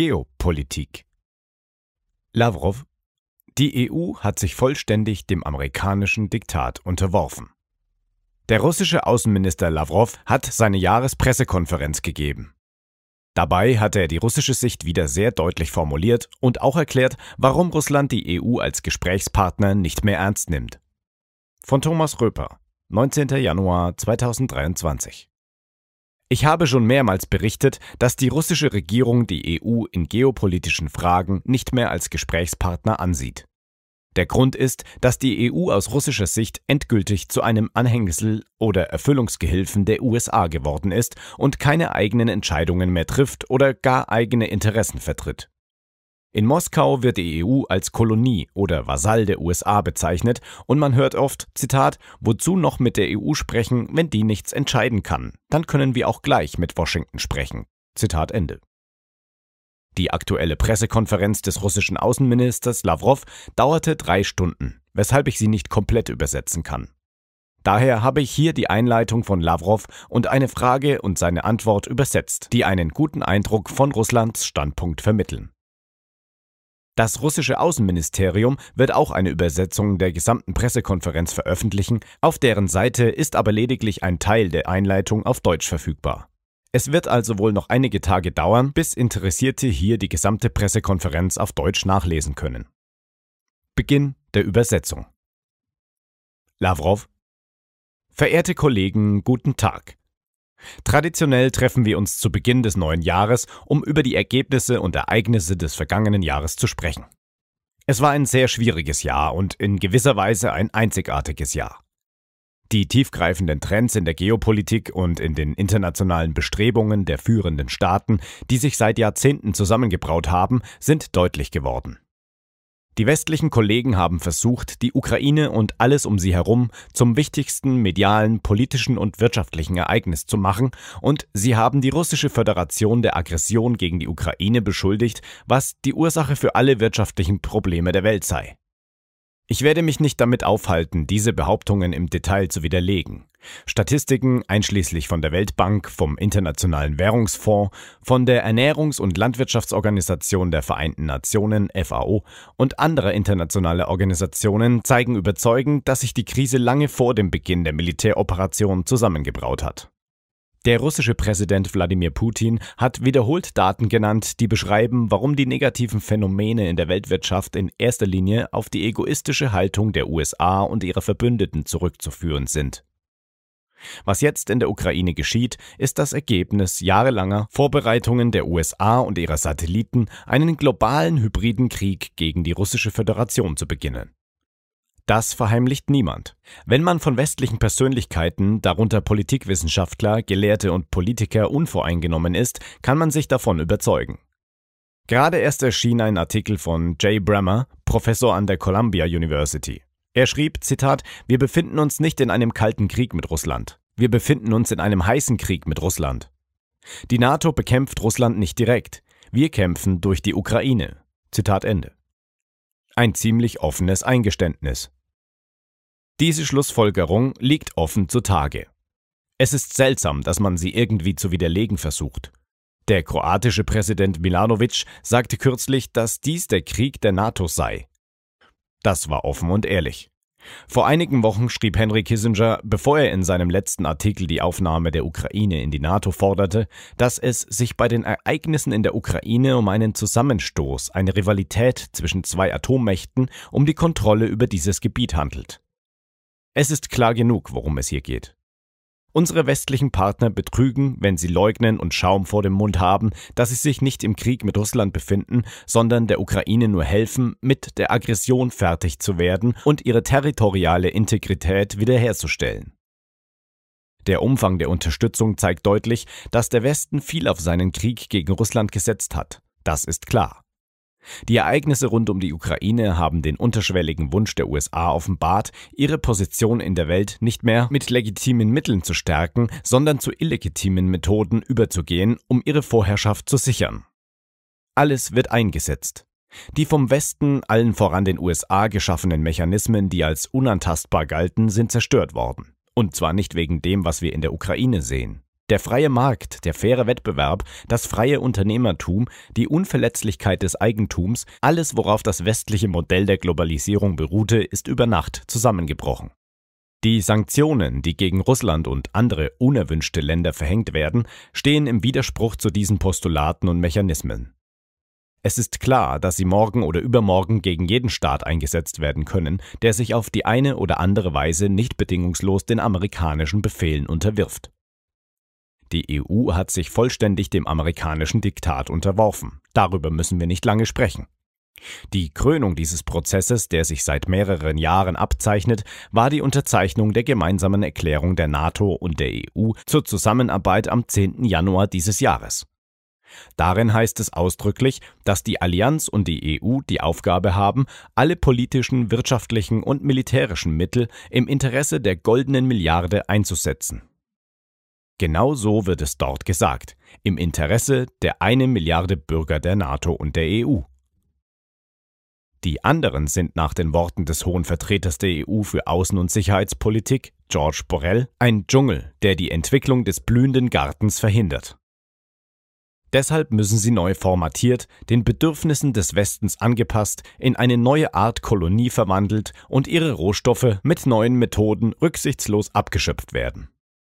Geopolitik. Lavrov: Die EU hat sich vollständig dem amerikanischen Diktat unterworfen. Der russische Außenminister Lavrov hat seine Jahrespressekonferenz gegeben. Dabei hat er die russische Sicht wieder sehr deutlich formuliert und auch erklärt, warum Russland die EU als Gesprächspartner nicht mehr ernst nimmt. Von Thomas Röper, 19. Januar 2023. Ich habe schon mehrmals berichtet, dass die russische Regierung die EU in geopolitischen Fragen nicht mehr als Gesprächspartner ansieht. Der Grund ist, dass die EU aus russischer Sicht endgültig zu einem Anhängsel oder Erfüllungsgehilfen der USA geworden ist und keine eigenen Entscheidungen mehr trifft oder gar eigene Interessen vertritt. In Moskau wird die EU als Kolonie oder Vasall der USA bezeichnet und man hört oft, Zitat, wozu noch mit der EU sprechen, wenn die nichts entscheiden kann, dann können wir auch gleich mit Washington sprechen. Zitat Ende. Die aktuelle Pressekonferenz des russischen Außenministers Lavrov dauerte 3 Stunden, weshalb ich sie nicht komplett übersetzen kann. Daher habe ich hier die Einleitung von Lavrov und eine Frage und seine Antwort übersetzt, die einen guten Eindruck von Russlands Standpunkt vermitteln. Das russische Außenministerium wird auch eine Übersetzung der gesamten Pressekonferenz veröffentlichen, auf deren Seite ist aber lediglich ein Teil der Einleitung auf Deutsch verfügbar. Es wird also wohl noch einige Tage dauern, bis Interessierte hier die gesamte Pressekonferenz auf Deutsch nachlesen können. Beginn der Übersetzung. Lavrov: Verehrte Kollegen, guten Tag. Traditionell treffen wir uns zu Beginn des neuen Jahres, um über die Ergebnisse und Ereignisse des vergangenen Jahres zu sprechen. Es war ein sehr schwieriges Jahr und in gewisser Weise ein einzigartiges Jahr. Die tiefgreifenden Trends in der Geopolitik und in den internationalen Bestrebungen der führenden Staaten, die sich seit Jahrzehnten zusammengebraut haben, sind deutlich geworden. Die westlichen Kollegen haben versucht, die Ukraine und alles um sie herum zum wichtigsten medialen, politischen und wirtschaftlichen Ereignis zu machen und sie haben die russische Föderation der Aggression gegen die Ukraine beschuldigt, was die Ursache für alle wirtschaftlichen Probleme der Welt sei. Ich werde mich nicht damit aufhalten, diese Behauptungen im Detail zu widerlegen. Statistiken, einschließlich von der Weltbank, vom Internationalen Währungsfonds, von der Ernährungs- und Landwirtschaftsorganisation der Vereinten Nationen (FAO) und anderer internationaler Organisationen zeigen überzeugend, dass sich die Krise lange vor dem Beginn der Militäroperation zusammengebraut hat. Der russische Präsident Wladimir Putin hat wiederholt Daten genannt, die beschreiben, warum die negativen Phänomene in der Weltwirtschaft in erster Linie auf die egoistische Haltung der USA und ihrer Verbündeten zurückzuführen sind. Was jetzt in der Ukraine geschieht, ist das Ergebnis jahrelanger Vorbereitungen der USA und ihrer Satelliten, einen globalen hybriden Krieg gegen die russische Föderation zu beginnen. Das verheimlicht niemand. Wenn man von westlichen Persönlichkeiten, darunter Politikwissenschaftler, Gelehrte und Politiker, unvoreingenommen ist, kann man sich davon überzeugen. Gerade erst erschien ein Artikel von Jay Brammer, Professor an der Columbia University. Er schrieb, Zitat, wir befinden uns nicht in einem kalten Krieg mit Russland. Wir befinden uns in einem heißen Krieg mit Russland. Die NATO bekämpft Russland nicht direkt. Wir kämpfen durch die Ukraine. Zitat Ende. Ein ziemlich offenes Eingeständnis. Diese Schlussfolgerung liegt offen zutage. Es ist seltsam, dass man sie irgendwie zu widerlegen versucht. Der kroatische Präsident Milanović sagte kürzlich, dass dies der Krieg der NATO sei. Das war offen und ehrlich. Vor einigen Wochen schrieb Henry Kissinger, bevor er in seinem letzten Artikel die Aufnahme der Ukraine in die NATO forderte, dass es sich bei den Ereignissen in der Ukraine um einen Zusammenstoß, eine Rivalität zwischen 2 Atommächten um die Kontrolle über dieses Gebiet handelt. Es ist klar genug, worum es hier geht. Unsere westlichen Partner betrügen, wenn sie leugnen und Schaum vor dem Mund haben, dass sie sich nicht im Krieg mit Russland befinden, sondern der Ukraine nur helfen, mit der Aggression fertig zu werden und ihre territoriale Integrität wiederherzustellen. Der Umfang der Unterstützung zeigt deutlich, dass der Westen viel auf seinen Krieg gegen Russland gesetzt hat. Das ist klar. Die Ereignisse rund um die Ukraine haben den unterschwelligen Wunsch der USA offenbart, ihre Position in der Welt nicht mehr mit legitimen Mitteln zu stärken, sondern zu illegitimen Methoden überzugehen, um ihre Vorherrschaft zu sichern. Alles wird eingesetzt. Die vom Westen, allen voran den USA, geschaffenen Mechanismen, die als unantastbar galten, sind zerstört worden. Und zwar nicht wegen dem, was wir in der Ukraine sehen. Der freie Markt, der faire Wettbewerb, das freie Unternehmertum, die Unverletzlichkeit des Eigentums, alles, worauf das westliche Modell der Globalisierung beruhte, ist über Nacht zusammengebrochen. Die Sanktionen, die gegen Russland und andere unerwünschte Länder verhängt werden, stehen im Widerspruch zu diesen Postulaten und Mechanismen. Es ist klar, dass sie morgen oder übermorgen gegen jeden Staat eingesetzt werden können, der sich auf die eine oder andere Weise nicht bedingungslos den amerikanischen Befehlen unterwirft. Die EU hat sich vollständig dem amerikanischen Diktat unterworfen. Darüber müssen wir nicht lange sprechen. Die Krönung dieses Prozesses, der sich seit mehreren Jahren abzeichnet, war die Unterzeichnung der gemeinsamen Erklärung der NATO und der EU zur Zusammenarbeit am 10. Januar dieses Jahres. Darin heißt es ausdrücklich, dass die Allianz und die EU die Aufgabe haben, alle politischen, wirtschaftlichen und militärischen Mittel im Interesse der goldenen Milliarde einzusetzen. Genau so wird es dort gesagt, im Interesse der 1 Milliarde Bürger der NATO und der EU. Die anderen sind nach den Worten des hohen Vertreters der EU für Außen- und Sicherheitspolitik, George Borrell, ein Dschungel, der die Entwicklung des blühenden Gartens verhindert. Deshalb müssen sie neu formatiert, den Bedürfnissen des Westens angepasst, in eine neue Art Kolonie verwandelt und ihre Rohstoffe mit neuen Methoden rücksichtslos abgeschöpft werden.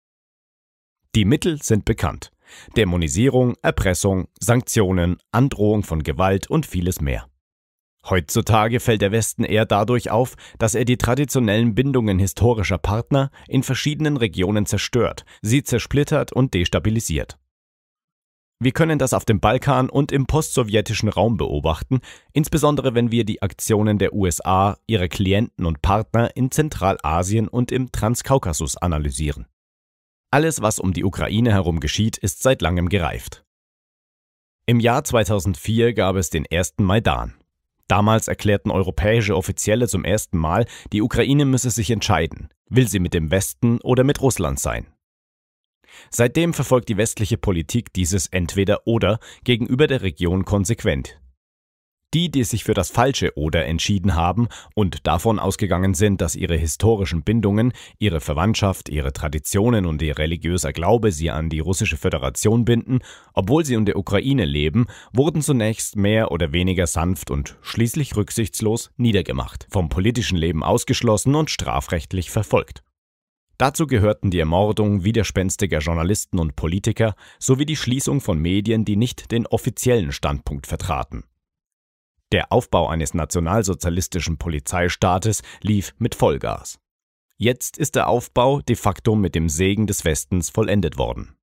Die Mittel sind bekannt: Dämonisierung, Erpressung, Sanktionen, Androhung von Gewalt und vieles mehr. Heutzutage fällt der Westen eher dadurch auf, dass er die traditionellen Bindungen historischer Partner in verschiedenen Regionen zerstört, sie zersplittert und destabilisiert. Wir können das auf dem Balkan und im postsowjetischen Raum beobachten, insbesondere wenn wir die Aktionen der USA, ihrer Klienten und Partner in Zentralasien und im Transkaukasus analysieren. Alles, was um die Ukraine herum geschieht, ist seit langem gereift. Im Jahr 2004 gab es den ersten Maidan. Damals erklärten europäische Offizielle zum ersten Mal, die Ukraine müsse sich entscheiden, will sie mit dem Westen oder mit Russland sein. Seitdem verfolgt die westliche Politik dieses Entweder-Oder gegenüber der Region konsequent. Die sich für das falsche Oder entschieden haben und davon ausgegangen sind, dass ihre historischen Bindungen, ihre Verwandtschaft, ihre Traditionen und ihr religiöser Glaube sie an die Russische Föderation binden, obwohl sie in der Ukraine leben, wurden zunächst mehr oder weniger sanft und schließlich rücksichtslos niedergemacht, vom politischen Leben ausgeschlossen und strafrechtlich verfolgt. Dazu gehörten die Ermordung widerspenstiger Journalisten und Politiker sowie die Schließung von Medien, die nicht den offiziellen Standpunkt vertraten. Der Aufbau eines nationalsozialistischen Polizeistaates lief mit Vollgas. Jetzt ist der Aufbau de facto mit dem Segen des Westens vollendet worden.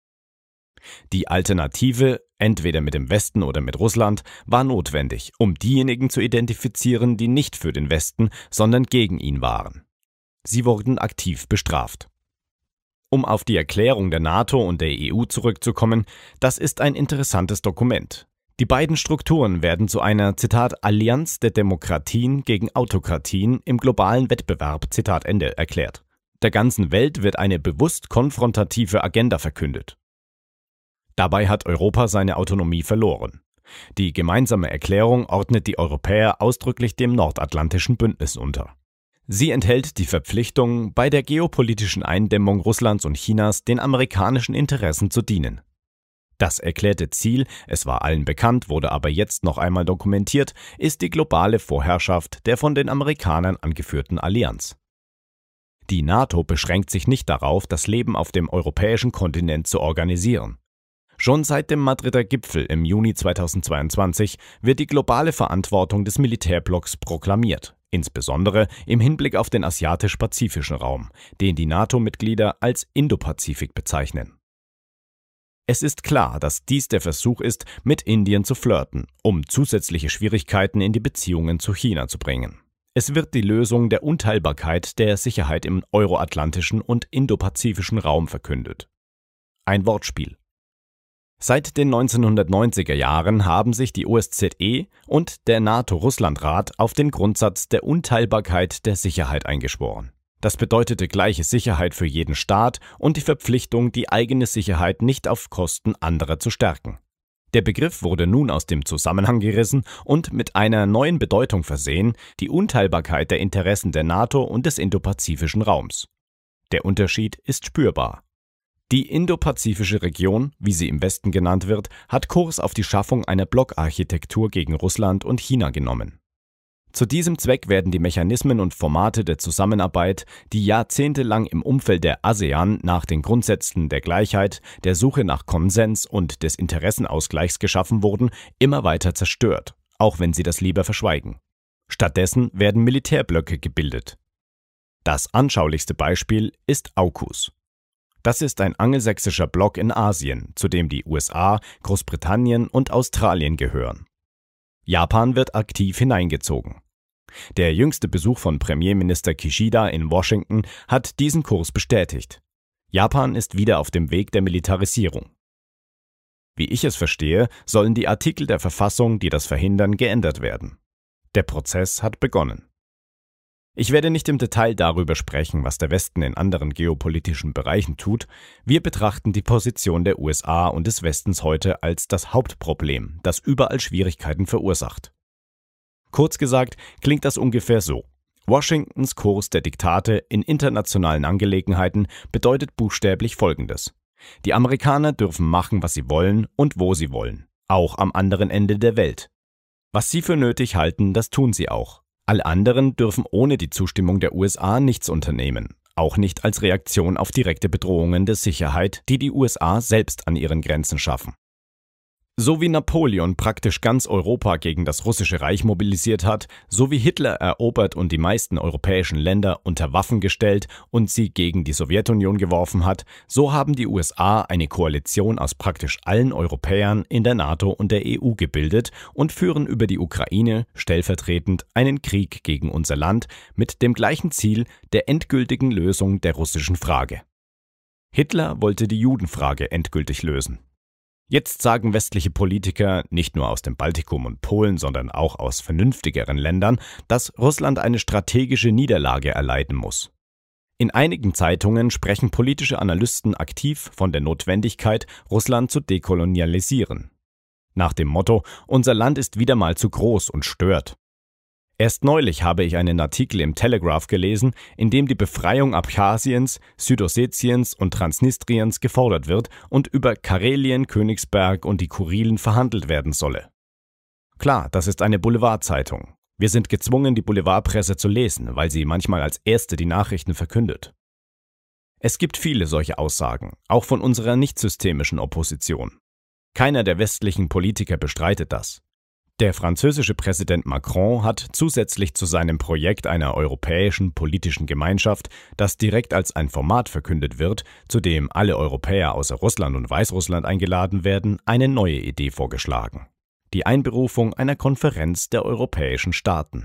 Die Alternative, entweder mit dem Westen oder mit Russland, war notwendig, um diejenigen zu identifizieren, die nicht für den Westen, sondern gegen ihn waren. Sie wurden aktiv bestraft. Um auf die Erklärung der NATO und der EU zurückzukommen, das ist ein interessantes Dokument. Die beiden Strukturen werden zu einer, Zitat, Allianz der Demokratien gegen Autokratien im globalen Wettbewerb, Zitat Ende, erklärt. Der ganzen Welt wird eine bewusst konfrontative Agenda verkündet. Dabei hat Europa seine Autonomie verloren. Die gemeinsame Erklärung ordnet die Europäer ausdrücklich dem Nordatlantischen Bündnis unter. Sie enthält die Verpflichtung, bei der geopolitischen Eindämmung Russlands und Chinas den amerikanischen Interessen zu dienen. Das erklärte Ziel, es war allen bekannt, wurde aber jetzt noch einmal dokumentiert, ist die globale Vorherrschaft der von den Amerikanern angeführten Allianz. Die NATO beschränkt sich nicht darauf, das Leben auf dem europäischen Kontinent zu organisieren. Schon seit dem Madrider Gipfel im Juni 2022 wird die globale Verantwortung des Militärblocks proklamiert, insbesondere im Hinblick auf den asiatisch-pazifischen Raum, den die NATO-Mitglieder als Indopazifik bezeichnen. Es ist klar, dass dies der Versuch ist, mit Indien zu flirten, um zusätzliche Schwierigkeiten in die Beziehungen zu China zu bringen. Es wird die Lösung der Unteilbarkeit der Sicherheit im euroatlantischen und indopazifischen Raum verkündet. Ein Wortspiel. Seit den 1990er Jahren haben sich die OSZE und der NATO-Russland-Rat auf den Grundsatz der Unteilbarkeit der Sicherheit eingeschworen. Das bedeutete gleiche Sicherheit für jeden Staat und die Verpflichtung, die eigene Sicherheit nicht auf Kosten anderer zu stärken. Der Begriff wurde nun aus dem Zusammenhang gerissen und mit einer neuen Bedeutung versehen, die Unteilbarkeit der Interessen der NATO und des indopazifischen Raums. Der Unterschied ist spürbar. Die indopazifische Region, wie sie im Westen genannt wird, hat Kurs auf die Schaffung einer Blockarchitektur gegen Russland und China genommen. Zu diesem Zweck werden die Mechanismen und Formate der Zusammenarbeit, die jahrzehntelang im Umfeld der ASEAN nach den Grundsätzen der Gleichheit, der Suche nach Konsens und des Interessenausgleichs geschaffen wurden, immer weiter zerstört, auch wenn sie das lieber verschweigen. Stattdessen werden Militärblöcke gebildet. Das anschaulichste Beispiel ist AUKUS. Das ist ein angelsächsischer Block in Asien, zu dem die USA, Großbritannien und Australien gehören. Japan wird aktiv hineingezogen. Der jüngste Besuch von Premierminister Kishida in Washington hat diesen Kurs bestätigt. Japan ist wieder auf dem Weg der Militarisierung. Wie ich es verstehe, sollen die Artikel der Verfassung, die das verhindern, geändert werden. Der Prozess hat begonnen. Ich werde nicht im Detail darüber sprechen, was der Westen in anderen geopolitischen Bereichen tut. Wir betrachten die Position der USA und des Westens heute als das Hauptproblem, das überall Schwierigkeiten verursacht. Kurz gesagt klingt das ungefähr so. Washingtons Kurs der Diktate in internationalen Angelegenheiten bedeutet buchstäblich Folgendes. Die Amerikaner dürfen machen, was sie wollen und wo sie wollen, auch am anderen Ende der Welt. Was sie für nötig halten, das tun sie auch. Alle anderen dürfen ohne die Zustimmung der USA nichts unternehmen, auch nicht als Reaktion auf direkte Bedrohungen der Sicherheit, die die USA selbst an ihren Grenzen schaffen. So wie Napoleon praktisch ganz Europa gegen das russische Reich mobilisiert hat, so wie Hitler erobert und die meisten europäischen Länder unter Waffen gestellt und sie gegen die Sowjetunion geworfen hat, so haben die USA eine Koalition aus praktisch allen Europäern in der NATO und der EU gebildet und führen über die Ukraine stellvertretend einen Krieg gegen unser Land mit dem gleichen Ziel der endgültigen Lösung der russischen Frage. Hitler wollte die Judenfrage endgültig lösen. Jetzt sagen westliche Politiker, nicht nur aus dem Baltikum und Polen, sondern auch aus vernünftigeren Ländern, dass Russland eine strategische Niederlage erleiden muss. In einigen Zeitungen sprechen politische Analysten aktiv von der Notwendigkeit, Russland zu dekolonialisieren. Nach dem Motto, unser Land ist wieder mal zu groß und stört. Erst neulich habe ich einen Artikel im Telegraph gelesen, in dem die Befreiung Abchasiens, Südossetiens und Transnistriens gefordert wird und über Karelien, Königsberg und die Kurilen verhandelt werden solle. Klar, das ist eine Boulevardzeitung. Wir sind gezwungen, die Boulevardpresse zu lesen, weil sie manchmal als erste die Nachrichten verkündet. Es gibt viele solche Aussagen, auch von unserer nicht-systemischen Opposition. Keiner der westlichen Politiker bestreitet das. Der französische Präsident Macron hat zusätzlich zu seinem Projekt einer europäischen politischen Gemeinschaft, das direkt als ein Format verkündet wird, zu dem alle Europäer außer Russland und Weißrussland eingeladen werden, eine neue Idee vorgeschlagen: die Einberufung einer Konferenz der europäischen Staaten.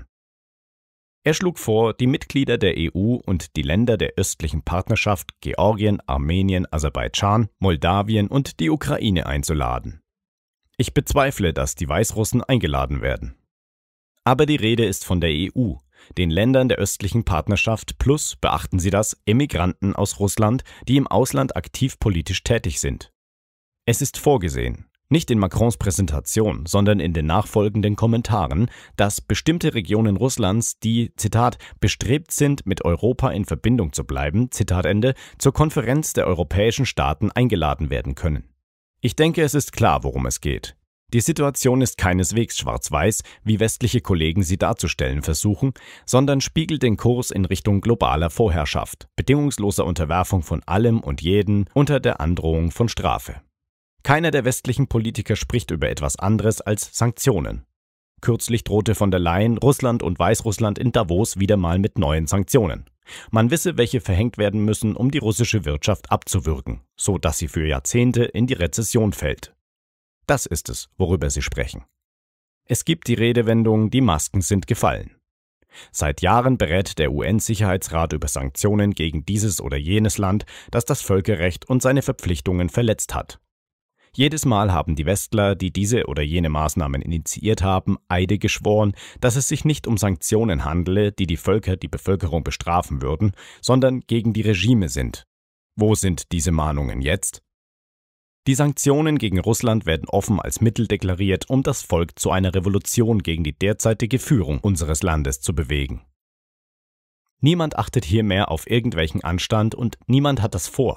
Er schlug vor, die Mitglieder der EU und die Länder der östlichen Partnerschaft Georgien, Armenien, Aserbaidschan, Moldawien und die Ukraine einzuladen. Ich bezweifle, dass die Weißrussen eingeladen werden. Aber die Rede ist von der EU, den Ländern der östlichen Partnerschaft plus, beachten Sie das, Emigranten aus Russland, die im Ausland aktiv politisch tätig sind. Es ist vorgesehen, nicht in Macrons Präsentation, sondern in den nachfolgenden Kommentaren, dass bestimmte Regionen Russlands, die, Zitat, bestrebt sind, mit Europa in Verbindung zu bleiben, Zitat Ende, zur Konferenz der europäischen Staaten eingeladen werden können. Ich denke, es ist klar, worum es geht. Die Situation ist keineswegs schwarz-weiß, wie westliche Kollegen sie darzustellen versuchen, sondern spiegelt den Kurs in Richtung globaler Vorherrschaft, bedingungsloser Unterwerfung von allem und jeden unter der Androhung von Strafe. Keiner der westlichen Politiker spricht über etwas anderes als Sanktionen. Kürzlich drohte von der Leyen Russland und Weißrussland in Davos wieder mal mit neuen Sanktionen. Man wisse, welche verhängt werden müssen, um die russische Wirtschaft abzuwürgen, so dass sie für Jahrzehnte in die Rezession fällt. Das ist es, worüber sie sprechen. Es gibt die Redewendung, die Masken sind gefallen. Seit Jahren berät der UN-Sicherheitsrat über Sanktionen gegen dieses oder jenes Land, das das Völkerrecht und seine Verpflichtungen verletzt hat. Jedes Mal haben die Westler, die diese oder jene Maßnahmen initiiert haben, Eide geschworen, dass es sich nicht um Sanktionen handele, die die Völker die Bevölkerung bestrafen würden, sondern gegen die Regime sind. Wo sind diese Mahnungen jetzt? Die Sanktionen gegen Russland werden offen als Mittel deklariert, um das Volk zu einer Revolution gegen die derzeitige Führung unseres Landes zu bewegen. Niemand achtet hier mehr auf irgendwelchen Anstand und niemand hat das vor.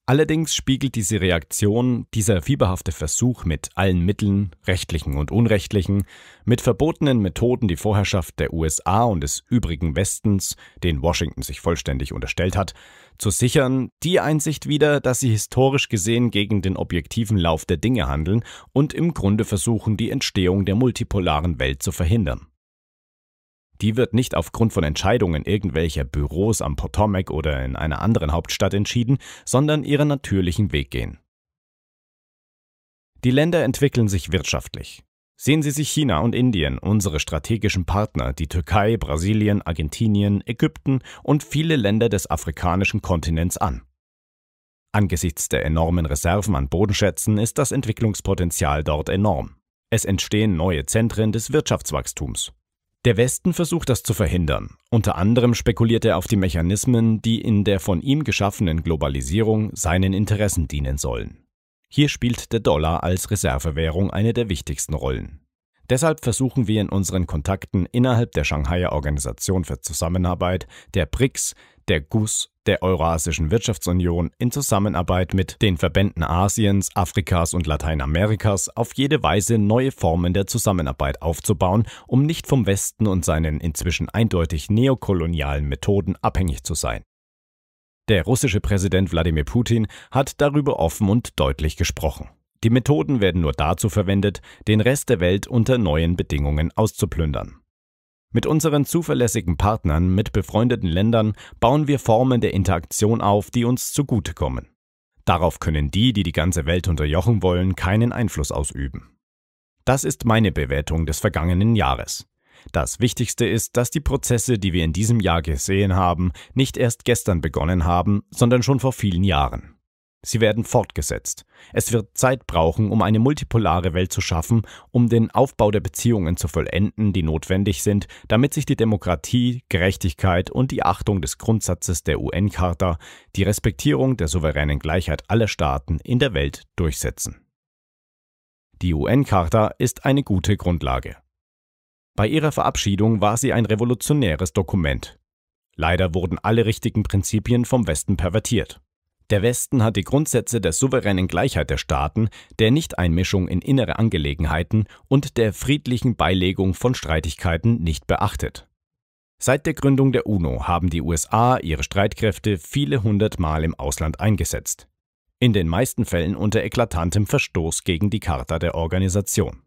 Allerdings spiegelt diese Reaktion, dieser fieberhafte Versuch mit allen Mitteln, rechtlichen und unrechtlichen, mit verbotenen Methoden die Vorherrschaft der USA und des übrigen Westens, den Washington sich vollständig unterstellt hat, zu sichern, die Einsicht wider, dass sie historisch gesehen gegen den objektiven Lauf der Dinge handeln und im Grunde versuchen, die Entstehung der multipolaren Welt zu verhindern. Die wird nicht aufgrund von Entscheidungen irgendwelcher Büros am Potomac oder in einer anderen Hauptstadt entschieden, sondern ihren natürlichen Weg gehen. Die Länder entwickeln sich wirtschaftlich. Sehen Sie sich China und Indien, unsere strategischen Partner, die Türkei, Brasilien, Argentinien, Ägypten und viele Länder des afrikanischen Kontinents an. Angesichts der enormen Reserven an Bodenschätzen ist das Entwicklungspotenzial dort enorm. Es entstehen neue Zentren des Wirtschaftswachstums. Der Westen versucht das zu verhindern. Unter anderem spekuliert er auf die Mechanismen, die in der von ihm geschaffenen Globalisierung seinen Interessen dienen sollen. Hier spielt der Dollar als Reservewährung eine der wichtigsten Rollen. Deshalb versuchen wir in unseren Kontakten innerhalb der Shanghaier Organisation für Zusammenarbeit, der BRICS, der GUS, der Eurasischen Wirtschaftsunion in Zusammenarbeit mit den Verbänden Asiens, Afrikas und Lateinamerikas auf jede Weise neue Formen der Zusammenarbeit aufzubauen, um nicht vom Westen und seinen inzwischen eindeutig neokolonialen Methoden abhängig zu sein. Der russische Präsident Wladimir Putin hat darüber offen und deutlich gesprochen. Die Methoden werden nur dazu verwendet, den Rest der Welt unter neuen Bedingungen auszuplündern. Mit unseren zuverlässigen Partnern, mit befreundeten Ländern, bauen wir Formen der Interaktion auf, die uns zugutekommen. Darauf können die ganze Welt unterjochen wollen, keinen Einfluss ausüben. Das ist meine Bewertung des vergangenen Jahres. Das Wichtigste ist, dass die Prozesse, die wir in diesem Jahr gesehen haben, nicht erst gestern begonnen haben, sondern schon vor vielen Jahren. Sie werden fortgesetzt. Es wird Zeit brauchen, um eine multipolare Welt zu schaffen, um den Aufbau der Beziehungen zu vollenden, die notwendig sind, damit sich die Demokratie, Gerechtigkeit und die Achtung des Grundsatzes der UN-Charta, die Respektierung der souveränen Gleichheit aller Staaten in der Welt durchsetzen. Die UN-Charta ist eine gute Grundlage. Bei ihrer Verabschiedung war sie ein revolutionäres Dokument. Leider wurden alle richtigen Prinzipien vom Westen pervertiert. Der Westen hat die Grundsätze der souveränen Gleichheit der Staaten, der Nichteinmischung in innere Angelegenheiten und der friedlichen Beilegung von Streitigkeiten nicht beachtet. Seit der Gründung der UNO haben die USA ihre Streitkräfte viele hundertmal im Ausland eingesetzt. In den meisten Fällen unter eklatantem Verstoß gegen die Charta der Organisation.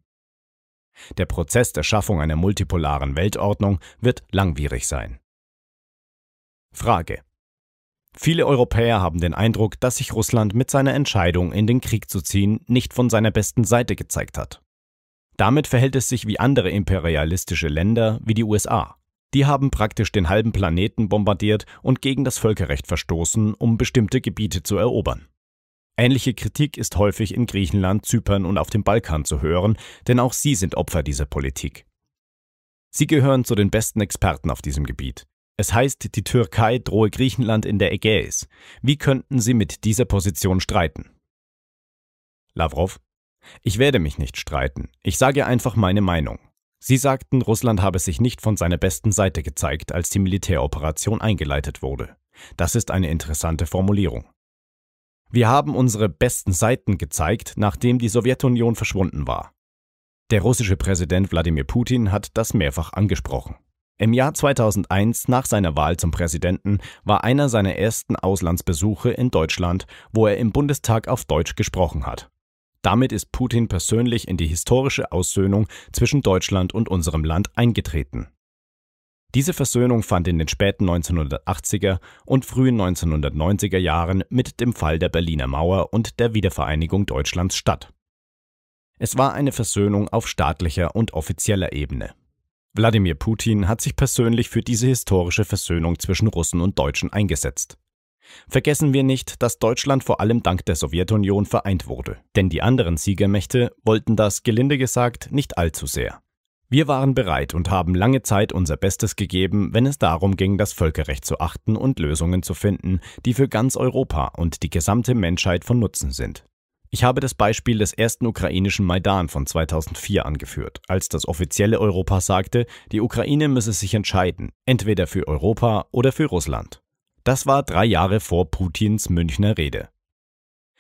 Der Prozess der Schaffung einer multipolaren Weltordnung wird langwierig sein. Frage: Viele Europäer haben den Eindruck, dass sich Russland mit seiner Entscheidung, in den Krieg zu ziehen, nicht von seiner besten Seite gezeigt hat. Damit verhält es sich wie andere imperialistische Länder wie die USA. Die haben praktisch den halben Planeten bombardiert und gegen das Völkerrecht verstoßen, um bestimmte Gebiete zu erobern. Ähnliche Kritik ist häufig in Griechenland, Zypern und auf dem Balkan zu hören, denn auch sie sind Opfer dieser Politik. Sie gehören zu den besten Experten auf diesem Gebiet. Es heißt, die Türkei drohe Griechenland in der Ägäis. Wie könnten Sie mit dieser Position streiten? Lavrov: Ich werde mich nicht streiten. Ich sage einfach meine Meinung. Sie sagten, Russland habe sich nicht von seiner besten Seite gezeigt, als die Militäroperation eingeleitet wurde. Das ist eine interessante Formulierung. Wir haben unsere besten Seiten gezeigt, nachdem die Sowjetunion verschwunden war. Der russische Präsident Wladimir Putin hat das mehrfach angesprochen. Im Jahr 2001, nach seiner Wahl zum Präsidenten, war einer seiner ersten Auslandsbesuche in Deutschland, wo er im Bundestag auf Deutsch gesprochen hat. Damit ist Putin persönlich in die historische Aussöhnung zwischen Deutschland und unserem Land eingetreten. Diese Versöhnung fand in den späten 1980er und frühen 1990er Jahren mit dem Fall der Berliner Mauer und der Wiedervereinigung Deutschlands statt. Es war eine Versöhnung auf staatlicher und offizieller Ebene. Wladimir Putin hat sich persönlich für diese historische Versöhnung zwischen Russen und Deutschen eingesetzt. Vergessen wir nicht, dass Deutschland vor allem dank der Sowjetunion vereint wurde, denn die anderen Siegermächte wollten das, gelinde gesagt, nicht allzu sehr. Wir waren bereit und haben lange Zeit unser Bestes gegeben, wenn es darum ging, das Völkerrecht zu achten und Lösungen zu finden, die für ganz Europa und die gesamte Menschheit von Nutzen sind. Ich habe das Beispiel des ersten ukrainischen Maidan von 2004 angeführt, als das offizielle Europa sagte, die Ukraine müsse sich entscheiden, entweder für Europa oder für Russland. Das war 3 Jahre vor Putins Münchner Rede.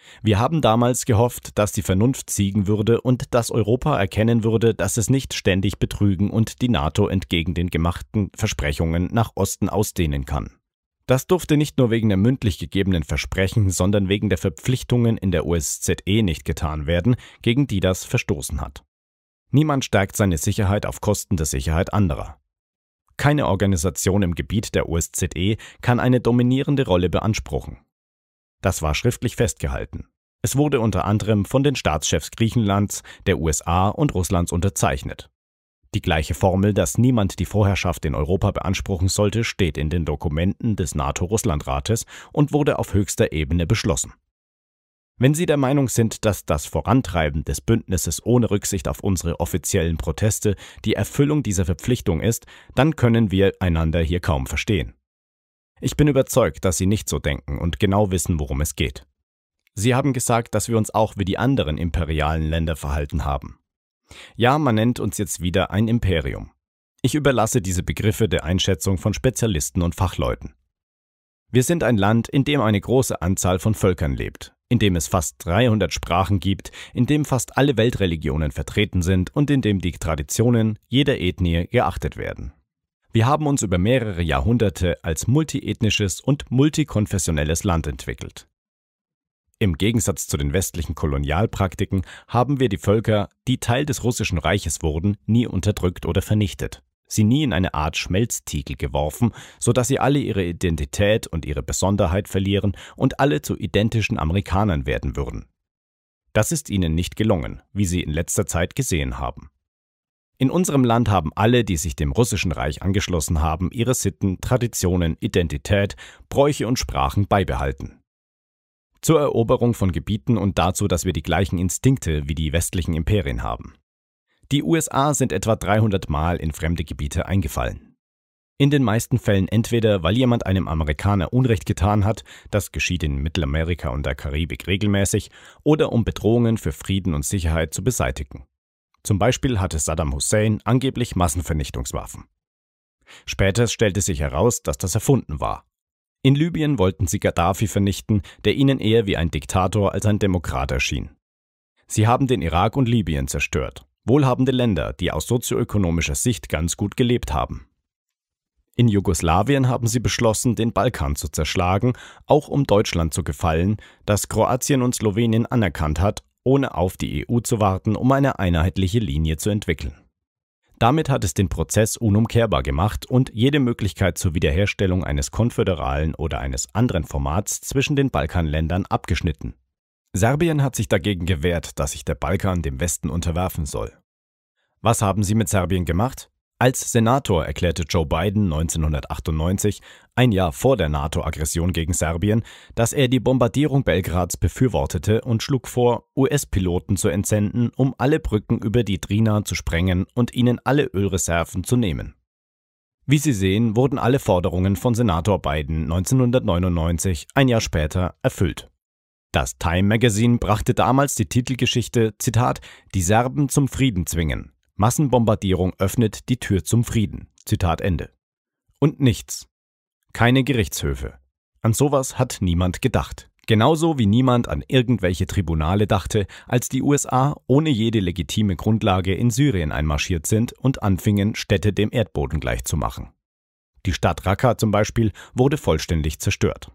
Wir haben damals gehofft, dass die Vernunft siegen würde und dass Europa erkennen würde, dass es nicht ständig betrügen und die NATO entgegen den gemachten Versprechungen nach Osten ausdehnen kann. Das durfte nicht nur wegen der mündlich gegebenen Versprechen, sondern wegen der Verpflichtungen in der OSZE nicht getan werden, gegen die das verstoßen hat. Niemand stärkt seine Sicherheit auf Kosten der Sicherheit anderer. Keine Organisation im Gebiet der OSZE kann eine dominierende Rolle beanspruchen. Das war schriftlich festgehalten. Es wurde unter anderem von den Staatschefs Griechenlands, der USA und Russlands unterzeichnet. Die gleiche Formel, dass niemand die Vorherrschaft in Europa beanspruchen sollte, steht in den Dokumenten des NATO-Russland-Rates und wurde auf höchster Ebene beschlossen. Wenn Sie der Meinung sind, dass das Vorantreiben des Bündnisses ohne Rücksicht auf unsere offiziellen Proteste die Erfüllung dieser Verpflichtung ist, dann können wir einander hier kaum verstehen. Ich bin überzeugt, dass Sie nicht so denken und genau wissen, worum es geht. Sie haben gesagt, dass wir uns auch wie die anderen imperialen Länder verhalten haben. Ja, man nennt uns jetzt wieder ein Imperium. Ich überlasse diese Begriffe der Einschätzung von Spezialisten und Fachleuten. Wir sind ein Land, in dem eine große Anzahl von Völkern lebt, in dem es fast 300 Sprachen gibt, in dem fast alle Weltreligionen vertreten sind und in dem die Traditionen jeder Ethnie geachtet werden. Wir haben uns über mehrere Jahrhunderte als multiethnisches und multikonfessionelles Land entwickelt. Im Gegensatz zu den westlichen Kolonialpraktiken haben wir die Völker, die Teil des Russischen Reiches wurden, nie unterdrückt oder vernichtet, sie nie in eine Art Schmelztiegel geworfen, sodass sie alle ihre Identität und ihre Besonderheit verlieren und alle zu identischen Amerikanern werden würden. Das ist ihnen nicht gelungen, wie Sie in letzter Zeit gesehen haben. In unserem Land haben alle, die sich dem Russischen Reich angeschlossen haben, ihre Sitten, Traditionen, Identität, Bräuche und Sprachen beibehalten. Zur Eroberung von Gebieten und dazu, dass wir die gleichen Instinkte wie die westlichen Imperien haben. Die USA sind etwa 300 Mal in fremde Gebiete eingefallen. In den meisten Fällen entweder, weil jemand einem Amerikaner Unrecht getan hat, das geschieht in Mittelamerika und der Karibik regelmäßig, oder um Bedrohungen für Frieden und Sicherheit zu beseitigen. Zum Beispiel hatte Saddam Hussein angeblich Massenvernichtungswaffen. Später stellte sich heraus, dass das erfunden war. In Libyen wollten sie Gaddafi vernichten, der ihnen eher wie ein Diktator als ein Demokrat erschien. Sie haben den Irak und Libyen zerstört, wohlhabende Länder, die aus sozioökonomischer Sicht ganz gut gelebt haben. In Jugoslawien haben sie beschlossen, den Balkan zu zerschlagen, auch um Deutschland zu gefallen, das Kroatien und Slowenien anerkannt hat, ohne auf die EU zu warten, um eine einheitliche Linie zu entwickeln. Damit hat es den Prozess unumkehrbar gemacht und jede Möglichkeit zur Wiederherstellung eines konföderalen oder eines anderen Formats zwischen den Balkanländern abgeschnitten. Serbien hat sich dagegen gewehrt, dass sich der Balkan dem Westen unterwerfen soll. Was haben sie mit Serbien gemacht? Als Senator erklärte Joe Biden 1998, ein Jahr vor der NATO-Aggression gegen Serbien, dass er die Bombardierung Belgrads befürwortete und schlug vor, US-Piloten zu entsenden, um alle Brücken über die Drina zu sprengen und ihnen alle Ölreserven zu nehmen. Wie Sie sehen, wurden alle Forderungen von Senator Biden 1999, ein Jahr später, erfüllt. Das Time Magazine brachte damals die Titelgeschichte, Zitat, »Die Serben zum Frieden zwingen. Massenbombardierung öffnet die Tür zum Frieden«, Zitat Ende. Und nichts. Keine Gerichtshöfe. An sowas hat niemand gedacht. Genauso wie niemand an irgendwelche Tribunale dachte, als die USA ohne jede legitime Grundlage in Syrien einmarschiert sind und anfingen, Städte dem Erdboden gleichzumachen. Die Stadt Raqqa zum Beispiel wurde vollständig zerstört.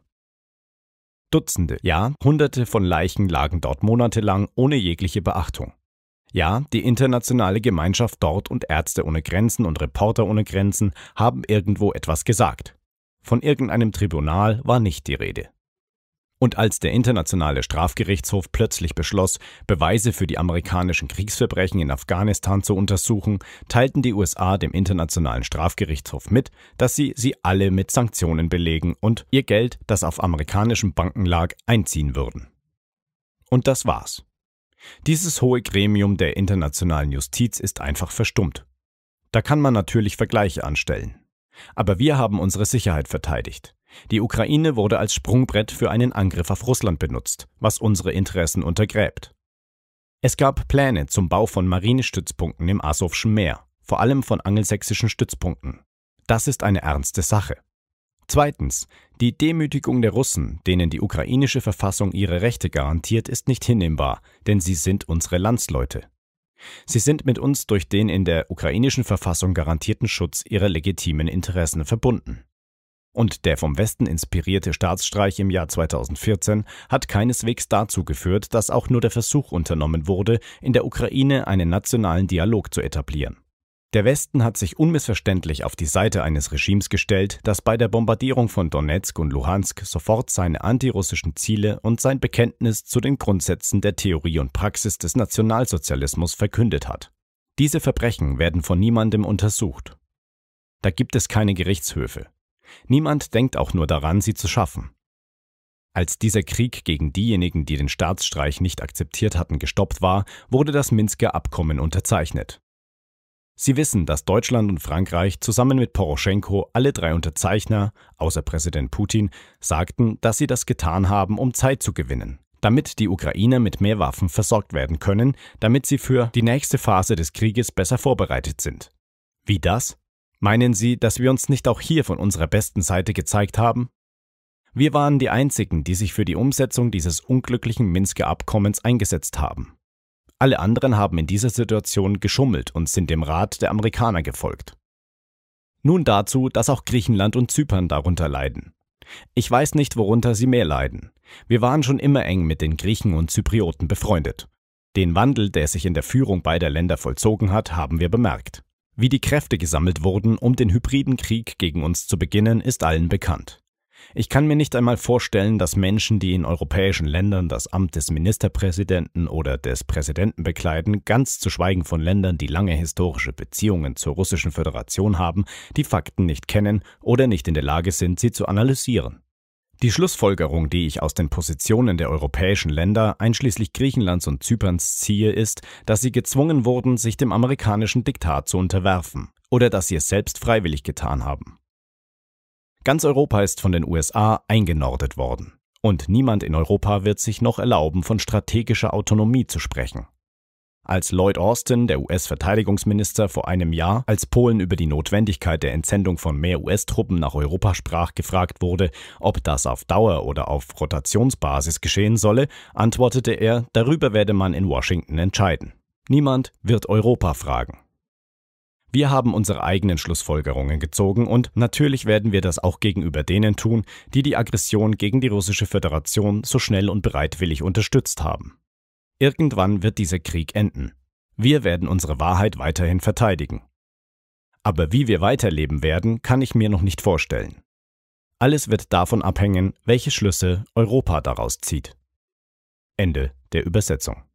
Dutzende, ja, Hunderte von Leichen lagen dort monatelang ohne jegliche Beachtung. Ja, die internationale Gemeinschaft dort und Ärzte ohne Grenzen und Reporter ohne Grenzen haben irgendwo etwas gesagt. Von irgendeinem Tribunal war nicht die Rede. Und als der Internationale Strafgerichtshof plötzlich beschloss, Beweise für die amerikanischen Kriegsverbrechen in Afghanistan zu untersuchen, teilten die USA dem Internationalen Strafgerichtshof mit, dass sie alle mit Sanktionen belegen und ihr Geld, das auf amerikanischen Banken lag, einziehen würden. Und das war's. Dieses hohe Gremium der internationalen Justiz ist einfach verstummt. Da kann man natürlich Vergleiche anstellen. Aber wir haben unsere Sicherheit verteidigt. Die Ukraine wurde als Sprungbrett für einen Angriff auf Russland benutzt, was unsere Interessen untergräbt. Es gab Pläne zum Bau von Marinestützpunkten im Asowschen Meer, vor allem von angelsächsischen Stützpunkten. Das ist eine ernste Sache. Zweitens, die Demütigung der Russen, denen die ukrainische Verfassung ihre Rechte garantiert, ist nicht hinnehmbar, denn sie sind unsere Landsleute. Sie sind mit uns durch den in der ukrainischen Verfassung garantierten Schutz ihrer legitimen Interessen verbunden. Und der vom Westen inspirierte Staatsstreich im Jahr 2014 hat keineswegs dazu geführt, dass auch nur der Versuch unternommen wurde, in der Ukraine einen nationalen Dialog zu etablieren. Der Westen hat sich unmissverständlich auf die Seite eines Regimes gestellt, das bei der Bombardierung von Donezk und Luhansk sofort seine antirussischen Ziele und sein Bekenntnis zu den Grundsätzen der Theorie und Praxis des Nationalsozialismus verkündet hat. Diese Verbrechen werden von niemandem untersucht. Da gibt es keine Gerichtshöfe. Niemand denkt auch nur daran, sie zu schaffen. Als dieser Krieg gegen diejenigen, die den Staatsstreich nicht akzeptiert hatten, gestoppt war, wurde das Minsker Abkommen unterzeichnet. Sie wissen, dass Deutschland und Frankreich zusammen mit Poroschenko, alle drei Unterzeichner, außer Präsident Putin, sagten, dass sie das getan haben, um Zeit zu gewinnen, damit die Ukrainer mit mehr Waffen versorgt werden können, damit sie für die nächste Phase des Krieges besser vorbereitet sind. Wie das? Meinen Sie, dass wir uns nicht auch hier von unserer besten Seite gezeigt haben? Wir waren die Einzigen, die sich für die Umsetzung dieses unglücklichen Minsker Abkommens eingesetzt haben. Alle anderen haben in dieser Situation geschummelt und sind dem Rat der Amerikaner gefolgt. Nun dazu, dass auch Griechenland und Zypern darunter leiden. Ich weiß nicht, worunter sie mehr leiden. Wir waren schon immer eng mit den Griechen und Zyprioten befreundet. Den Wandel, der sich in der Führung beider Länder vollzogen hat, haben wir bemerkt. Wie die Kräfte gesammelt wurden, um den hybriden Krieg gegen uns zu beginnen, ist allen bekannt. Ich kann mir nicht einmal vorstellen, dass Menschen, die in europäischen Ländern das Amt des Ministerpräsidenten oder des Präsidenten bekleiden, ganz zu schweigen von Ländern, die lange historische Beziehungen zur Russischen Föderation haben, die Fakten nicht kennen oder nicht in der Lage sind, sie zu analysieren. Die Schlussfolgerung, die ich aus den Positionen der europäischen Länder, einschließlich Griechenlands und Zyperns, ziehe, ist, dass sie gezwungen wurden, sich dem amerikanischen Diktat zu unterwerfen oder dass sie es selbst freiwillig getan haben. Ganz Europa ist von den USA eingenordet worden und niemand in Europa wird sich noch erlauben, von strategischer Autonomie zu sprechen. Als Lloyd Austin, der US-Verteidigungsminister, vor einem Jahr, als Polen über die Notwendigkeit der Entsendung von mehr US-Truppen nach Europa sprach, gefragt wurde, ob das auf Dauer oder auf Rotationsbasis geschehen solle, antwortete er, darüber werde man in Washington entscheiden. Niemand wird Europa fragen. Wir haben unsere eigenen Schlussfolgerungen gezogen und natürlich werden wir das auch gegenüber denen tun, die die Aggression gegen die Russische Föderation so schnell und bereitwillig unterstützt haben. Irgendwann wird dieser Krieg enden. Wir werden unsere Wahrheit weiterhin verteidigen. Aber wie wir weiterleben werden, kann ich mir noch nicht vorstellen. Alles wird davon abhängen, welche Schlüsse Europa daraus zieht. Ende der Übersetzung.